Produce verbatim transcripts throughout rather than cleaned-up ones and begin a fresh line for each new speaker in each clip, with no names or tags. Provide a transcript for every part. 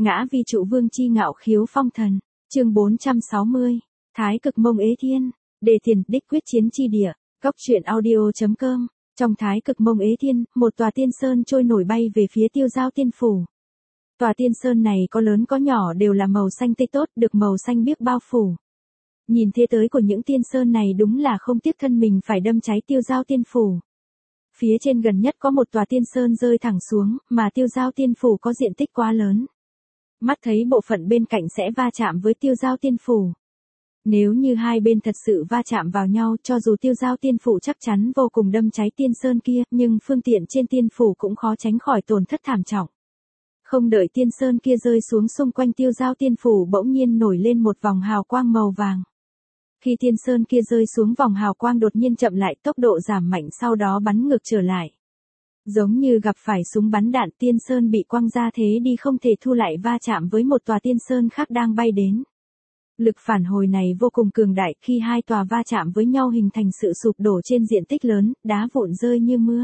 Ngã vi trụ vương chi ngạo khiếu phong thần, chương bốn trăm sáu mươi, Thái cực mông ế thiên, đề thiền đích quyết chiến chi địa, góc truyện audio.com, trong Thái cực mông ế thiên, một tòa tiên sơn trôi nổi bay về phía Tiêu Giao Tiên Phủ. Tòa tiên sơn này có lớn có nhỏ đều là màu xanh tươi tốt, được màu xanh biếc bao phủ. Nhìn thế tới của những tiên sơn này đúng là không tiếc thân mình phải đâm cháy Tiêu Giao Tiên Phủ. Phía trên gần nhất có một tòa tiên sơn rơi thẳng xuống, mà Tiêu Giao Tiên Phủ có diện tích quá lớn. Mắt thấy bộ phận bên cạnh sẽ va chạm với Tiêu Giao Tiên Phủ. Nếu như hai bên thật sự va chạm vào nhau, cho dù Tiêu Giao Tiên Phủ chắc chắn vô cùng đâm cháy tiên sơn kia, nhưng phương tiện trên tiên phủ cũng khó tránh khỏi tổn thất thảm trọng. Không đợi tiên sơn kia rơi xuống, xung quanh Tiêu Giao Tiên Phủ bỗng nhiên nổi lên một vòng hào quang màu vàng. Khi tiên sơn kia rơi xuống, vòng hào quang đột nhiên chậm lại, tốc độ giảm mạnh, sau đó bắn ngược trở lại. Giống như gặp phải súng bắn đạn, tiên sơn bị quăng ra thế đi không thể thu lại, va chạm với một tòa tiên sơn khác đang bay đến. Lực phản hồi này vô cùng cường đại, khi hai tòa va chạm với nhau hình thành sự sụp đổ trên diện tích lớn, đá vụn rơi như mưa.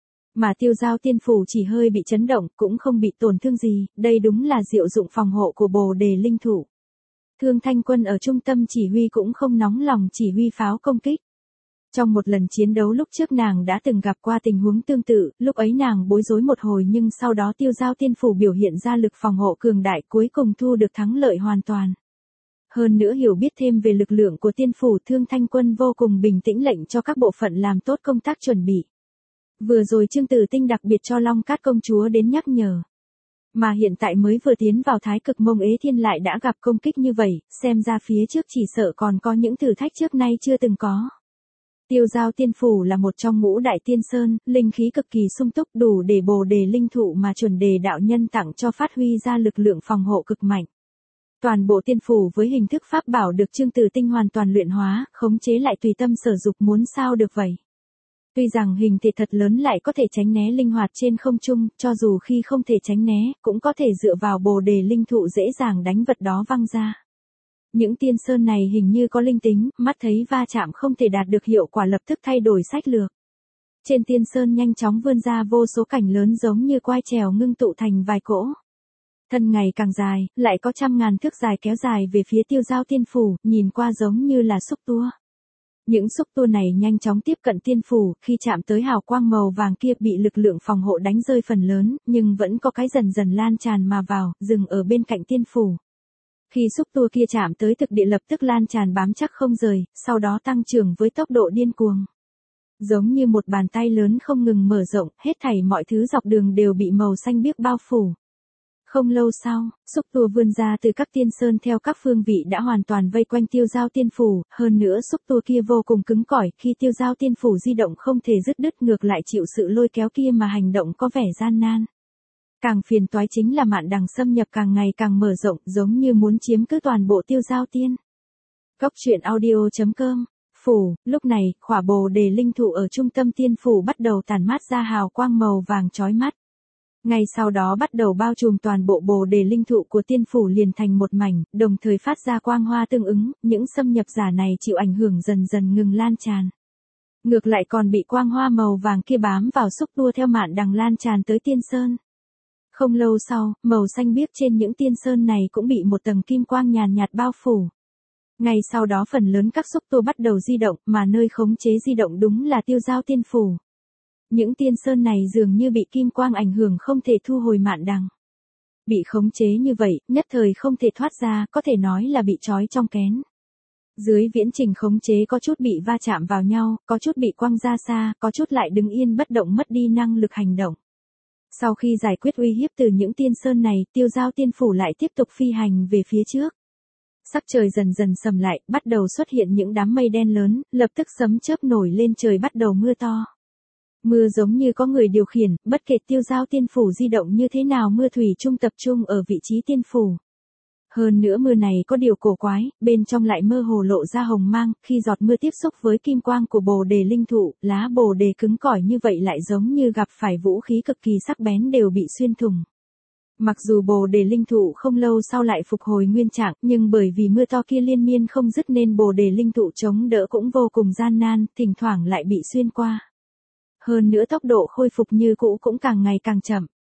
Mà Tiêu Giao Tiên Phủ chỉ hơi bị chấn động, cũng không bị tổn thương gì, đây đúng là diệu dụng phòng hộ của Bồ Đề Linh Thụ. Thương Thanh Quân ở trung tâm chỉ huy cũng không nóng lòng chỉ huy pháo công kích. Trong một lần chiến đấu lúc trước nàng đã từng gặp qua tình huống tương tự, lúc ấy nàng bối rối một hồi nhưng sau đó Tiêu Giao Tiên Phủ biểu hiện ra lực phòng hộ cường đại, cuối cùng thu được thắng lợi hoàn toàn. Hơn nữa hiểu biết thêm về lực lượng của tiên phủ, Thương Thanh Quân vô cùng bình tĩnh lệnh cho các bộ phận làm tốt công tác chuẩn bị. Vừa rồi Trương Tử Tinh đặc biệt cho Long Cát công chúa đến nhắc nhở. Mà hiện tại mới vừa tiến vào Thái cực mông ế thiên lại đã gặp công kích như vậy, xem ra phía trước chỉ sợ còn có những thử thách trước nay chưa từng có. Tiêu Giao Tiên Phủ là một trong ngũ đại tiên sơn, linh khí cực kỳ sung túc, đủ để Bồ Đề Linh Thụ mà chuẩn đề đạo nhân tặng cho phát huy ra lực lượng phòng hộ cực mạnh. Toàn bộ tiên phủ với hình thức pháp bảo được Trương Tử Tinh hoàn toàn luyện hóa, khống chế lại tùy tâm sở dục, muốn sao được vậy. Tuy rằng hình thể thật lớn lại có thể tránh né linh hoạt trên không trung, cho dù khi không thể tránh né, cũng có thể dựa vào Bồ Đề Linh Thụ dễ dàng đánh vật đó văng ra. Những tiên sơn này hình như có linh tính, mắt thấy va chạm không thể đạt được hiệu quả lập tức thay đổi sách lược. Trên tiên sơn nhanh chóng vươn ra vô số cảnh lớn giống như quai trèo ngưng tụ thành vài cỗ. Thân ngày càng dài, lại có trăm ngàn thước dài kéo dài về phía Tiêu Giao Tiên Phủ, nhìn qua giống như là xúc tua. Những xúc tua này nhanh chóng tiếp cận tiên phủ, khi chạm tới hào quang màu vàng kia bị lực lượng phòng hộ đánh rơi phần lớn, nhưng vẫn có cái dần dần lan tràn mà vào, dừng ở bên cạnh tiên phủ. Khi xúc tua kia chạm tới thực địa lập tức lan tràn bám chắc không rời, sau đó tăng trưởng với tốc độ điên cuồng. Giống như một bàn tay lớn không ngừng mở rộng, hết thảy mọi thứ dọc đường đều bị màu xanh biếc bao phủ. Không lâu sau, xúc tua vươn ra từ các tiên sơn theo các phương vị đã hoàn toàn vây quanh Tiêu Giao Tiên Phủ, hơn nữa xúc tua kia vô cùng cứng cỏi, khi Tiêu Giao Tiên Phủ di động không thể dứt đứt, ngược lại chịu sự lôi kéo kia mà hành động có vẻ gian nan. Càng phiền toái chính là mạn đằng xâm nhập càng ngày càng mở rộng, giống như muốn chiếm cứ toàn bộ Tiêu Giao Tiên. Góc truyện audio.com, phủ, lúc này, khỏa Bồ Đề Linh Thụ ở trung tâm tiên phủ bắt đầu tản mát ra hào quang màu vàng chói mắt. Ngay sau đó bắt đầu bao trùm toàn bộ Bồ Đề Linh Thụ của tiên phủ liền thành một mảnh, đồng thời phát ra quang hoa tương ứng, những xâm nhập giả này chịu ảnh hưởng dần dần ngừng lan tràn. Ngược lại còn bị quang hoa màu vàng kia bám vào xúc tua theo mạn đằng lan tràn tới tiên sơn. Không lâu sau, màu xanh biếc trên những tiên sơn này cũng bị một tầng kim quang nhàn nhạt bao phủ. Ngay sau đó phần lớn các xúc tua bắt đầu di động, mà nơi khống chế di động đúng là Tiêu Giao Tiên Phủ. Những tiên sơn này dường như bị kim quang ảnh hưởng không thể thu hồi mạn đằng. Bị khống chế như vậy, nhất thời không thể thoát ra, có thể nói là bị trói trong kén. Dưới viễn trình khống chế có chút bị va chạm vào nhau, có chút bị quăng ra xa, có chút lại đứng yên bất động mất đi năng lực hành động. Sau khi giải quyết uy hiếp từ những tiên sơn này, Tiêu Giao Tiên Phủ lại tiếp tục phi hành về phía trước. Sắc trời dần dần sầm lại, bắt đầu xuất hiện những đám mây đen lớn, lập tức sấm chớp nổi lên, trời bắt đầu mưa to. Mưa giống như có người điều khiển, bất kể Tiêu Giao Tiên Phủ di động như thế nào, mưa thủy chung tập trung ở vị trí tiên phủ. Hơn nữa mưa này có điều cổ quái, bên trong lại mơ hồ lộ ra hồng mang, khi giọt mưa tiếp xúc với kim quang của Bồ Đề Linh Thụ, lá Bồ Đề cứng cỏi như vậy lại giống như gặp phải vũ khí cực kỳ sắc bén đều bị xuyên thủng. Mặc dù Bồ Đề Linh Thụ không lâu sau lại phục hồi nguyên trạng, nhưng bởi vì mưa to kia liên miên không dứt nên Bồ Đề Linh Thụ chống đỡ cũng vô cùng gian nan, thỉnh thoảng lại bị xuyên qua. Hơn nữa tốc độ khôi phục như cũ cũng càng ngày càng chậm.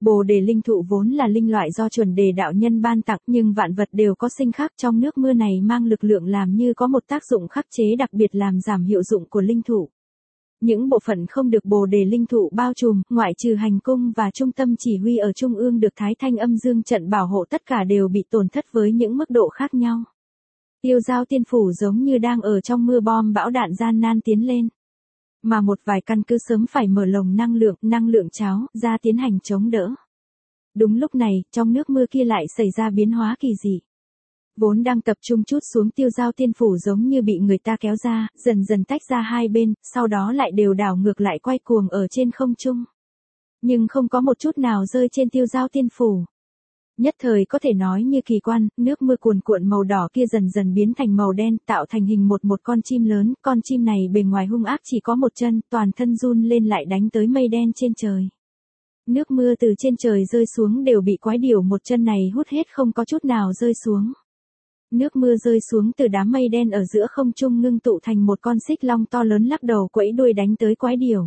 Bồ đề linh thụ vốn là linh loại do chuẩn đề đạo nhân ban tặng, nhưng vạn vật đều có sinh khắc, trong nước mưa này mang lực lượng làm như có một tác dụng khắc chế đặc biệt làm giảm hiệu dụng của linh thụ. Những bộ phận không được bồ đề linh thụ bao trùm, ngoại trừ hành cung và trung tâm chỉ huy ở trung ương được Thái Thanh âm dương trận bảo hộ, tất cả đều bị tổn thất với những mức độ khác nhau. Tiêu Giao Tiên Phủ giống như đang ở trong mưa bom bão đạn gian nan tiến lên. Mà một vài căn cứ sớm phải mở lồng năng lượng, năng lượng cháo, ra tiến hành chống đỡ. Đúng lúc này, trong nước mưa kia lại xảy ra biến hóa kỳ dị. Vốn đang tập trung chút xuống Tiêu Giao Tiên Phủ giống như bị người ta kéo ra, dần dần tách ra hai bên, sau đó lại đều đảo ngược lại quay cuồng ở trên không trung. Nhưng không có một chút nào rơi trên Tiêu Giao Tiên Phủ. Nhất thời có thể nói như kỳ quan, nước mưa cuồn cuộn màu đỏ kia dần dần biến thành màu đen, tạo thành hình một một con chim lớn, con chim này bề ngoài hung ác chỉ có một chân, toàn thân run lên lại đánh tới mây đen trên trời. Nước mưa từ trên trời rơi xuống đều bị quái điểu một chân này hút hết, không có chút nào rơi xuống. Nước mưa rơi xuống từ đám mây đen ở giữa không trung ngưng tụ thành một con xích long to lớn lắc đầu quẫy đuôi đánh tới quái điểu.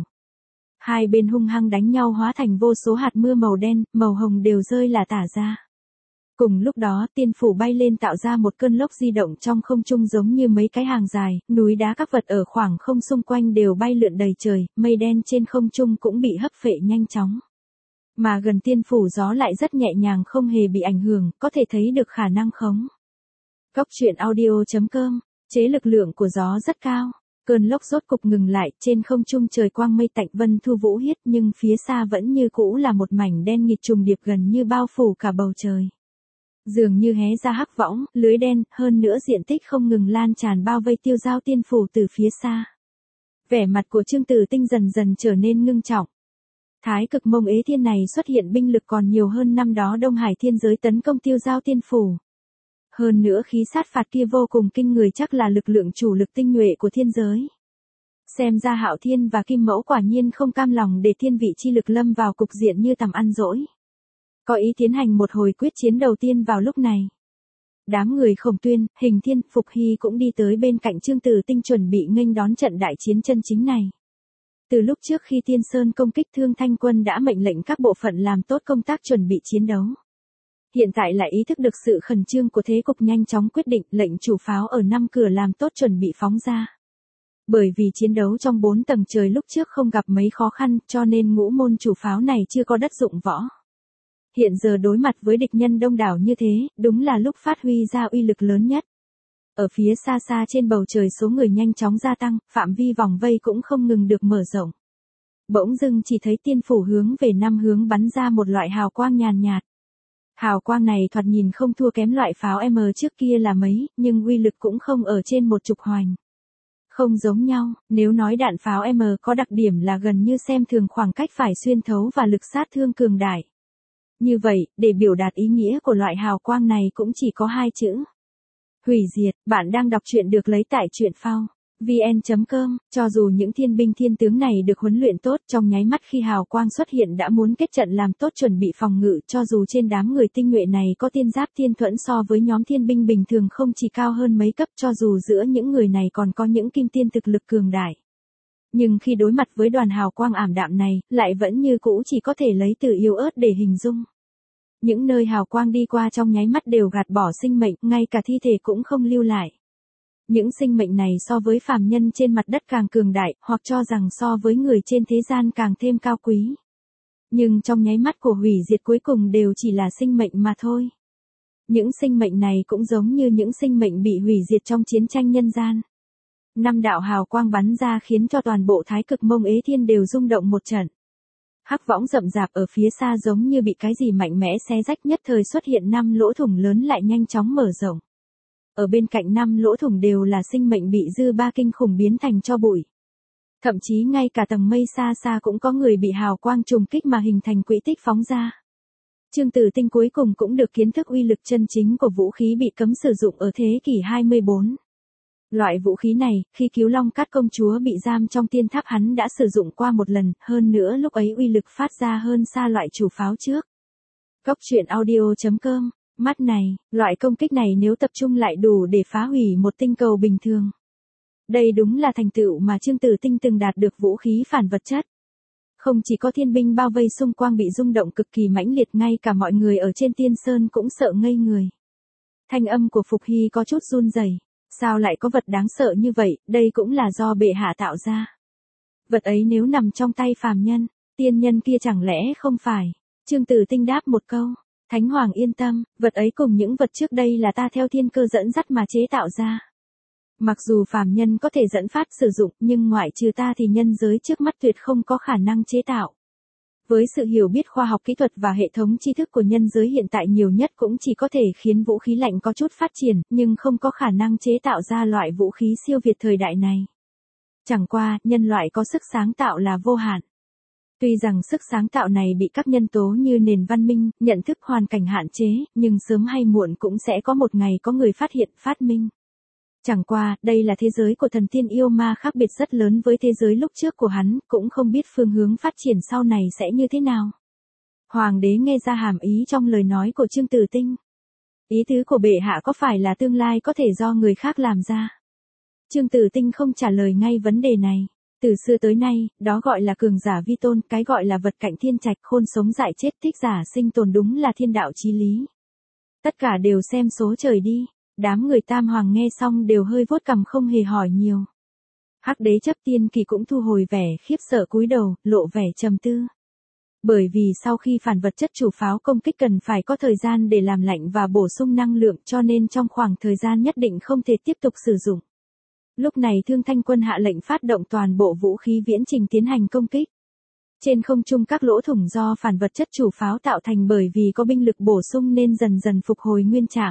Hai bên hung hăng đánh nhau hóa thành vô số hạt mưa màu đen, màu hồng đều rơi là tả ra. Cùng lúc đó, tiên phủ bay lên tạo ra một cơn lốc di động trong không trung giống như mấy cái hàng dài, núi đá các vật ở khoảng không xung quanh đều bay lượn đầy trời, mây đen trên không trung cũng bị hấp phệ nhanh chóng. Mà gần tiên phủ gió lại rất nhẹ nhàng, không hề bị ảnh hưởng, có thể thấy được khả năng khống. Góc truyện audio chấm com, chế lực lượng của gió rất cao. Cơn lốc rốt cục ngừng lại, trên không trung trời quang mây tạnh, vân thu vũ hiết, nhưng phía xa vẫn như cũ là một mảnh đen nghịt trùng điệp gần như bao phủ cả bầu trời. Dường như hé ra hắc võng, lưới đen, hơn nữa diện tích không ngừng lan tràn bao vây Tiêu Giao Tiên Phủ từ phía xa. Vẻ mặt của Trương Tử Tinh dần dần trở nên ngưng trọng. Thái Cực Mông Ế Thiên này xuất hiện binh lực còn nhiều hơn năm đó Đông Hải Thiên Giới tấn công Tiêu Giao Tiên Phủ. Hơn nữa khí sát phạt kia vô cùng kinh người, chắc là lực lượng chủ lực tinh nhuệ của thiên giới. Xem ra Hạo Thiên và Kim Mẫu quả nhiên không cam lòng để thiên vị chi lực lâm vào cục diện như tầm ăn dỗi. Có ý tiến hành một hồi quyết chiến đầu tiên vào lúc này. Đám người Khổng Tuyên, Hình Thiên, Phục Hy cũng đi tới bên cạnh Trương Tử Tinh chuẩn bị nghênh đón trận đại chiến chân chính này. Từ lúc trước khi Tiên Sơn công kích Thương Thanh Quân đã mệnh lệnh các bộ phận làm tốt công tác chuẩn bị chiến đấu. Hiện tại lại ý thức được sự khẩn trương của thế cục, nhanh chóng quyết định lệnh chủ pháo ở năm cửa làm tốt chuẩn bị phóng ra. Bởi vì chiến đấu trong bốn tầng trời lúc trước không gặp mấy khó khăn, cho nên ngũ môn chủ pháo này chưa có đất dụng võ. Hiện giờ đối mặt với địch nhân đông đảo như thế, đúng là lúc phát huy ra uy lực lớn nhất. Ở phía xa xa trên bầu trời số người nhanh chóng gia tăng, phạm vi vòng vây cũng không ngừng được mở rộng. Bỗng dưng chỉ thấy tiên phủ hướng về năm hướng bắn ra một loại hào quang nhàn nhạt. Hào quang này thoạt nhìn không thua kém loại pháo M trước kia là mấy, nhưng uy lực cũng không ở trên một chục hoành. Không giống nhau, nếu nói đạn pháo M có đặc điểm là gần như xem thường khoảng cách phải xuyên thấu và lực sát thương cường đại. Như vậy, để biểu đạt ý nghĩa của loại hào quang này cũng chỉ có hai chữ. Hủy diệt. Bạn đang đọc truyện được lấy tại truyện phao vn chấm com. Cho dù những thiên binh thiên tướng này được huấn luyện tốt, trong nháy mắt khi hào quang xuất hiện đã muốn kết trận làm tốt chuẩn bị phòng ngự, cho dù trên đám người tinh nhuệ này có tiên giáp thiên thuẫn so với nhóm thiên binh bình thường không chỉ cao hơn mấy cấp, cho dù giữa những người này còn có những kim tiên thực lực cường đại. Nhưng khi đối mặt với đoàn hào quang ảm đạm này, lại vẫn như cũ chỉ có thể lấy từ yếu ớt để hình dung. Những nơi hào quang đi qua trong nháy mắt đều gạt bỏ sinh mệnh, ngay cả thi thể cũng không lưu lại. Những sinh mệnh này so với phàm nhân trên mặt đất càng cường đại, hoặc cho rằng so với người trên thế gian càng thêm cao quý. Nhưng trong nháy mắt của hủy diệt cuối cùng đều chỉ là sinh mệnh mà thôi. Những sinh mệnh này cũng giống như những sinh mệnh bị hủy diệt trong chiến tranh nhân gian. Năm đạo hào quang bắn ra khiến cho toàn bộ Thái Cực Mông Ế Thiên đều rung động một trận. Hắc võng rậm rạp ở phía xa giống như bị cái gì mạnh mẽ xé rách, nhất thời xuất hiện năm lỗ thủng lớn lại nhanh chóng mở rộng. Ở bên cạnh năm lỗ thủng đều là sinh mệnh bị dư ba kinh khủng biến thành tro bụi. Thậm chí ngay cả tầng mây xa xa cũng có người bị hào quang trùng kích mà hình thành quỹ tích phóng ra. Trương Tử Tinh cuối cùng cũng được kiến thức uy lực chân chính của vũ khí bị cấm sử dụng ở thế kỷ hai mươi bốn. Loại vũ khí này, khi Cứu Long Cát công chúa bị giam trong tiên tháp hắn đã sử dụng qua một lần, hơn nữa lúc ấy uy lực phát ra hơn xa loại chủ pháo trước. Góc truyện audio chấm com. Mắt này, loại công kích này nếu tập trung lại đủ để phá hủy một tinh cầu bình thường. Đây đúng là thành tựu mà Trương Tử Tinh từng đạt được vũ khí phản vật chất. Không chỉ có thiên binh bao vây xung quanh bị rung động cực kỳ mãnh liệt, ngay cả mọi người ở trên tiên sơn cũng sợ ngây người. Thanh âm của Phục Hy có chút run rẩy. Sao lại có vật đáng sợ như vậy, đây cũng là do bệ hạ tạo ra. Vật ấy nếu nằm trong tay phàm nhân, tiên nhân kia chẳng lẽ không phải? Trương Tử Tinh đáp một câu. Thánh Hoàng yên tâm, vật ấy cùng những vật trước đây là ta theo thiên cơ dẫn dắt mà chế tạo ra. Mặc dù phàm nhân có thể dẫn phát sử dụng, nhưng ngoại trừ ta thì nhân giới trước mắt tuyệt không có khả năng chế tạo. Với sự hiểu biết khoa học kỹ thuật và hệ thống tri thức của nhân giới hiện tại, nhiều nhất cũng chỉ có thể khiến vũ khí lạnh có chút phát triển, nhưng không có khả năng chế tạo ra loại vũ khí siêu việt thời đại này. Chẳng qua, nhân loại có sức sáng tạo là vô hạn. Tuy rằng sức sáng tạo này bị các nhân tố như nền văn minh, nhận thức, hoàn cảnh hạn chế, nhưng sớm hay muộn cũng sẽ có một ngày có người phát hiện, phát minh. Chẳng qua, đây là thế giới của thần tiên yêu ma, khác biệt rất lớn với thế giới lúc trước của hắn, cũng không biết phương hướng phát triển sau này sẽ như thế nào. Hoàng đế nghe ra hàm ý trong lời nói của Trương Tử Tinh. Ý tứ của bệ hạ có phải là tương lai có thể do người khác làm ra? Trương Tử Tinh không trả lời ngay vấn đề này. Từ xưa tới nay, đó gọi là cường giả vi tôn, cái gọi là vật cạnh thiên trạch, khôn sống dại chết, thích giả sinh tồn, đúng là thiên đạo chí lý. Tất cả đều xem số trời đi. Đám người Tam Hoàng nghe xong đều hơi vuốt cằm không hề hỏi nhiều. Hắc đế Chấp Tiên Kỳ cũng thu hồi vẻ khiếp sợ, cúi đầu, lộ vẻ trầm tư. Bởi vì sau khi phản vật chất chủ pháo công kích cần phải có thời gian để làm lạnh và bổ sung năng lượng, cho nên trong khoảng thời gian nhất định không thể tiếp tục sử dụng. Lúc này Thương Thanh Quân hạ lệnh phát động toàn bộ vũ khí viễn trình tiến hành công kích. Trên không trung các lỗ thủng do phản vật chất chủ pháo tạo thành bởi vì có binh lực bổ sung nên dần dần phục hồi nguyên trạng.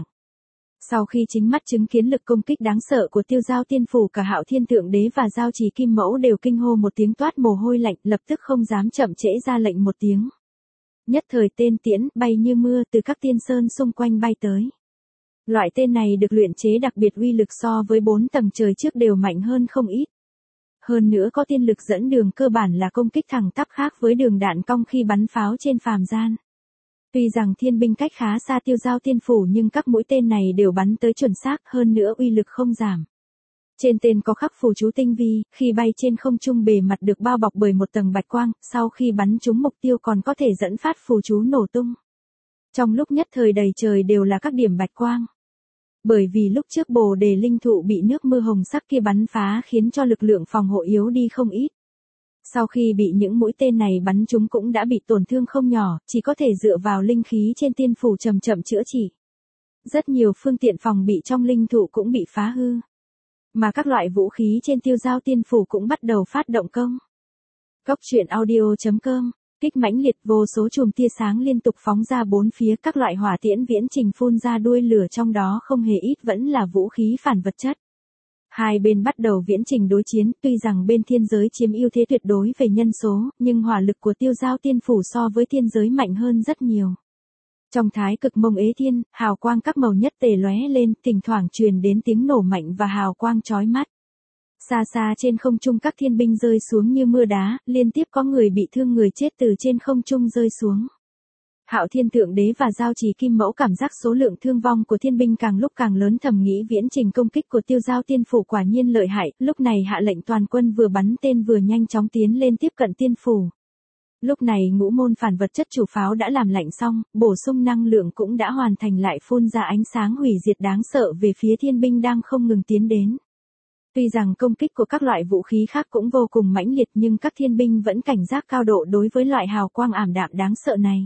Sau khi chính mắt chứng kiến lực công kích đáng sợ của Tiêu Giao Tiên Phủ, cả Hạo Thiên Thượng Đế và Giao Trì Kim Mẫu đều kinh hô một tiếng, toát mồ hôi lạnh, lập tức không dám chậm trễ ra lệnh một tiếng. Nhất thời tên tiễn bay như mưa từ các tiên sơn xung quanh bay tới. Loại tên này được luyện chế đặc biệt, uy lực so với bốn tầng trời trước đều mạnh hơn không ít. Hơn nữa có tiên lực dẫn đường, cơ bản là công kích thẳng tắp, khác với đường đạn cong khi bắn pháo trên phàm gian. Tuy rằng thiên binh cách khá xa Tiêu Giao Tiên Phủ nhưng các mũi tên này đều bắn tới chuẩn xác, hơn nữa uy lực không giảm. Trên tên có khắc phù chú tinh vi, khi bay trên không trung bề mặt được bao bọc bởi một tầng bạch quang, sau khi bắn trúng mục tiêu còn có thể dẫn phát phù chú nổ tung. Trong lúc nhất thời đầy trời đều là các điểm bạch quang. Bởi vì lúc trước Bồ Đề linh thụ bị nước mưa hồng sắc kia bắn phá khiến cho lực lượng phòng hộ yếu đi không ít. Sau khi bị những mũi tên này bắn trúng cũng đã bị tổn thương không nhỏ, chỉ có thể dựa vào linh khí trên tiên phủ chậm chậm chữa trị. Rất nhiều phương tiện phòng bị trong linh thụ cũng bị phá hư. Mà các loại vũ khí trên Tiêu Giao Tiên Phủ cũng bắt đầu phát động công. Góc truyện audio chấm com, kích mãnh liệt, vô số chùm tia sáng liên tục phóng ra bốn phía, các loại hỏa tiễn viễn trình phun ra đuôi lửa, trong đó không hề ít vẫn là vũ khí phản vật chất. Hai bên bắt đầu viễn trình đối chiến, tuy rằng bên thiên giới chiếm ưu thế tuyệt đối về nhân số, nhưng hỏa lực của Tiêu Giao Tiên Phủ so với thiên giới mạnh hơn rất nhiều. Trong Thái Cực Mông Ế Thiên, hào quang các màu nhất tề lóe lên, thỉnh thoảng truyền đến tiếng nổ mạnh và hào quang chói mắt. Xa xa trên không trung các thiên binh rơi xuống như mưa đá, liên tiếp có người bị thương, người chết từ trên không trung rơi xuống. Hạo Thiên Thượng Đế và Giao Trì Kim Mẫu cảm giác số lượng thương vong của thiên binh càng lúc càng lớn, thầm nghĩ viễn trình công kích của Tiêu Giao Tiên Phủ quả nhiên lợi hại, lúc này hạ lệnh toàn quân vừa bắn tên vừa nhanh chóng tiến lên tiếp cận tiên phủ. Lúc này ngũ môn phản vật chất chủ pháo đã làm lạnh xong, bổ sung năng lượng cũng đã hoàn thành, lại phun ra ánh sáng hủy diệt đáng sợ về phía thiên binh đang không ngừng tiến đến. Tuy rằng công kích của các loại vũ khí khác cũng vô cùng mãnh liệt nhưng các thiên binh vẫn cảnh giác cao độ đối với loại hào quang ảm đạm đáng sợ này.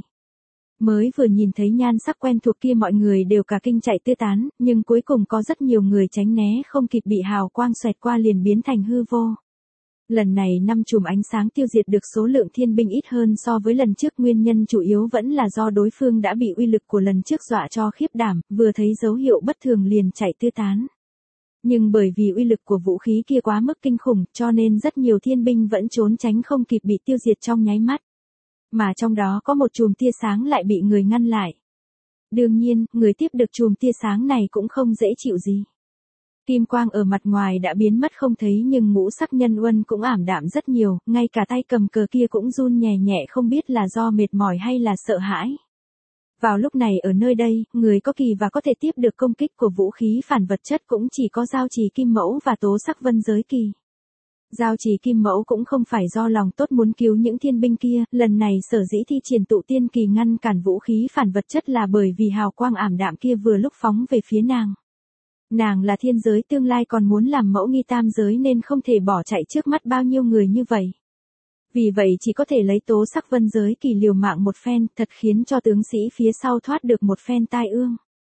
Mới vừa nhìn thấy nhan sắc quen thuộc kia mọi người đều cả kinh chạy tứ tán, nhưng cuối cùng có rất nhiều người tránh né không kịp, bị hào quang xoẹt qua liền biến thành hư vô. Lần này năm chùm ánh sáng tiêu diệt được số lượng thiên binh ít hơn so với lần trước, nguyên nhân chủ yếu vẫn là do đối phương đã bị uy lực của lần trước dọa cho khiếp đảm, vừa thấy dấu hiệu bất thường liền chạy tứ tán. Nhưng bởi vì uy lực của vũ khí kia quá mức kinh khủng, cho nên rất nhiều thiên binh vẫn trốn tránh không kịp, bị tiêu diệt trong nháy mắt. Mà trong đó có một chùm tia sáng lại bị người ngăn lại. Đương nhiên, người tiếp được chùm tia sáng này cũng không dễ chịu gì. Kim quang ở mặt ngoài đã biến mất không thấy nhưng ngũ sắc nhân uân cũng ảm đạm rất nhiều, ngay cả tay cầm cờ kia cũng run nhẹ nhẹ, không biết là do mệt mỏi hay là sợ hãi. Vào lúc này ở nơi đây, người có kỳ và có thể tiếp được công kích của vũ khí phản vật chất cũng chỉ có Giao Trì Kim Mẫu và Tố Sắc Vân Giới Kỳ. Giao Trì Kim Mẫu cũng không phải do lòng tốt muốn cứu những thiên binh kia, lần này sở dĩ thi triển tụ tiên kỳ ngăn cản vũ khí phản vật chất là bởi vì hào quang ảm đạm kia vừa lúc phóng về phía nàng. Nàng là thiên giới tương lai còn muốn làm mẫu nghi tam giới nên không thể bỏ chạy trước mắt bao nhiêu người như vậy. Vì vậy chỉ có thể lấy tố sắc vân giới kỳ liều mạng một phen, thật khiến cho tướng sĩ phía sau thoát được một phen tai ương.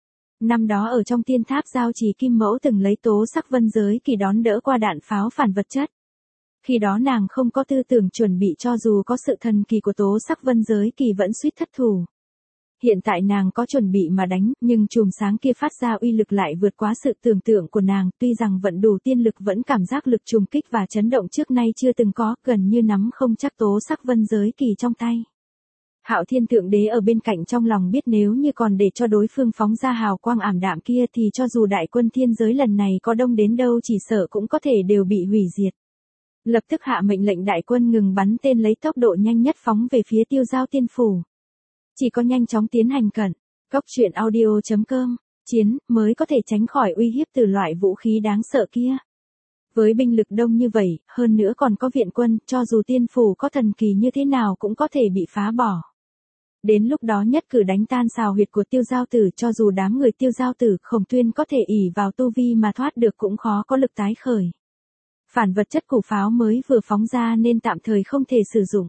Năm đó ở trong tiên tháp Giao Trì Kim Mẫu từng lấy tố sắc vân giới kỳ đón đỡ qua đạn pháo phản vật chất. Khi đó nàng không có tư tưởng chuẩn bị cho dù có sự thần kỳ của tố sắc vân giới kỳ vẫn suýt thất thủ. Hiện tại nàng có chuẩn bị mà đánh, nhưng chùm sáng kia phát ra uy lực lại vượt quá sự tưởng tượng của nàng, tuy rằng vận đủ tiên lực vẫn cảm giác lực trùng kích và chấn động trước nay chưa từng có, gần như nắm không chắc tố sắc vân giới kỳ trong tay. Hạo Thiên Thượng Đế ở bên cạnh trong lòng biết nếu như còn để cho đối phương phóng ra hào quang ảm đạm kia thì cho dù đại quân thiên giới lần này có đông đến đâu chỉ sợ cũng có thể đều bị hủy diệt. Lập tức hạ mệnh lệnh đại quân ngừng bắn tên lấy tốc độ nhanh nhất phóng về phía Tiêu Giao Tiên Phủ. Chỉ có nhanh chóng tiến hành cận, Cốc truyện audio chấm com, chiến, mới có thể tránh khỏi uy hiếp từ loại vũ khí đáng sợ kia. Với binh lực đông như vậy, hơn nữa còn có viện quân, cho dù tiên phủ có thần kỳ như thế nào cũng có thể bị phá bỏ. Đến lúc đó nhất cử đánh tan xào huyệt của Tiêu Giao Tử, cho dù đám người Tiêu Giao Tử Khổng Tuyên có thể ỷ vào tu vi mà thoát được cũng khó có lực tái khởi. Phản vật chất củ pháo mới vừa phóng ra nên tạm thời không thể sử dụng.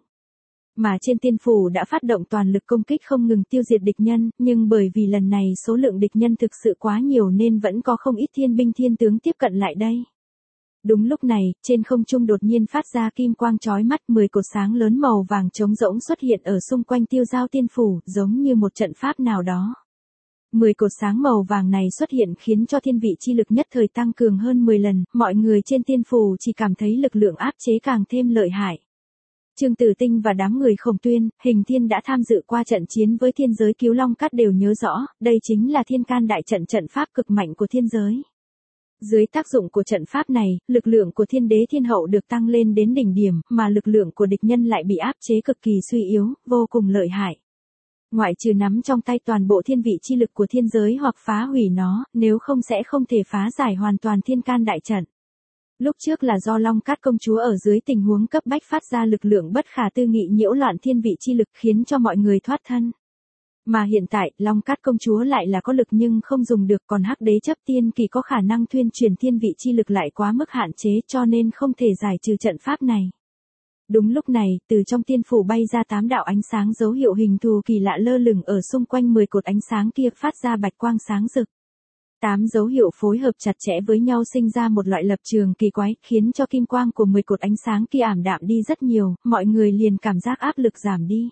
Mà trên tiên phủ đã phát động toàn lực công kích không ngừng tiêu diệt địch nhân, nhưng bởi vì lần này số lượng địch nhân thực sự quá nhiều nên vẫn có không ít thiên binh thiên tướng tiếp cận lại đây. Đúng lúc này, trên không trung đột nhiên phát ra kim quang chói mắt, mười cột sáng lớn màu vàng trống rỗng xuất hiện ở xung quanh Tiêu Giao Tiên Phủ, giống như một trận pháp nào đó. Mười cột sáng màu vàng này xuất hiện khiến cho thiên vị chi lực nhất thời tăng cường hơn mười lần, mọi người trên tiên phủ chỉ cảm thấy lực lượng áp chế càng thêm lợi hại. Trương Tử Tinh và đám người Khổng Tuyên, Hình Thiên đã tham dự qua trận chiến với thiên giới Cứu Long Cát đều nhớ rõ, đây chính là Thiên Can đại trận, trận pháp cực mạnh của thiên giới. Dưới tác dụng của trận pháp này, lực lượng của thiên đế thiên hậu được tăng lên đến đỉnh điểm, mà lực lượng của địch nhân lại bị áp chế cực kỳ suy yếu, vô cùng lợi hại. Ngoại trừ nắm trong tay toàn bộ thiên vị chi lực của thiên giới hoặc phá hủy nó, nếu không sẽ không thể phá giải hoàn toàn Thiên Can đại trận. Lúc trước là do Long Cát công chúa ở dưới tình huống cấp bách phát ra lực lượng bất khả tư nghị nhiễu loạn thiên vị chi lực khiến cho mọi người thoát thân. Mà hiện tại, Long Cát công chúa lại là có lực nhưng không dùng được, còn Hắc Đế chấp tiên kỳ có khả năng thuyên truyền thiên vị chi lực lại quá mức hạn chế cho nên không thể giải trừ trận pháp này. Đúng lúc này, từ trong tiên phủ bay ra tám đạo ánh sáng dấu hiệu hình thù kỳ lạ lơ lửng ở xung quanh mười cột ánh sáng kia phát ra bạch quang sáng rực. Tám dấu hiệu phối hợp chặt chẽ với nhau sinh ra một loại lập trường kỳ quái, khiến cho kim quang của mười cột ánh sáng kia ảm đạm đi rất nhiều, mọi người liền cảm giác áp lực giảm đi.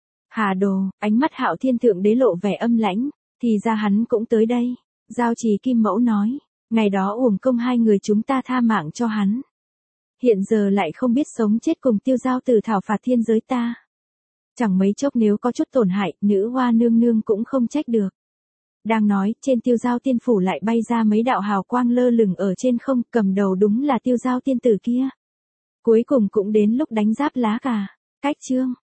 Hà Đồ, ánh mắt Hạo Thiên Thượng Đế lộ vẻ âm lãnh, thì ra hắn cũng tới đây. Giao Trì Kim Mẫu nói, ngày đó uổng công hai người chúng ta tha mạng cho hắn. Hiện giờ lại không biết sống chết cùng Tiêu Giao Tử thảo phạt thiên giới ta. Chẳng mấy chốc nếu có chút tổn hại, nữ hoa nương nương cũng không trách được. Đang nói, trên Tiêu Giao Tiên Phủ lại bay ra mấy đạo hào quang lơ lửng ở trên không, cầm đầu đúng là Tiêu Giao Tiên Tử kia. Cuối cùng cũng đến lúc đánh giáp lá cà. Cách chương.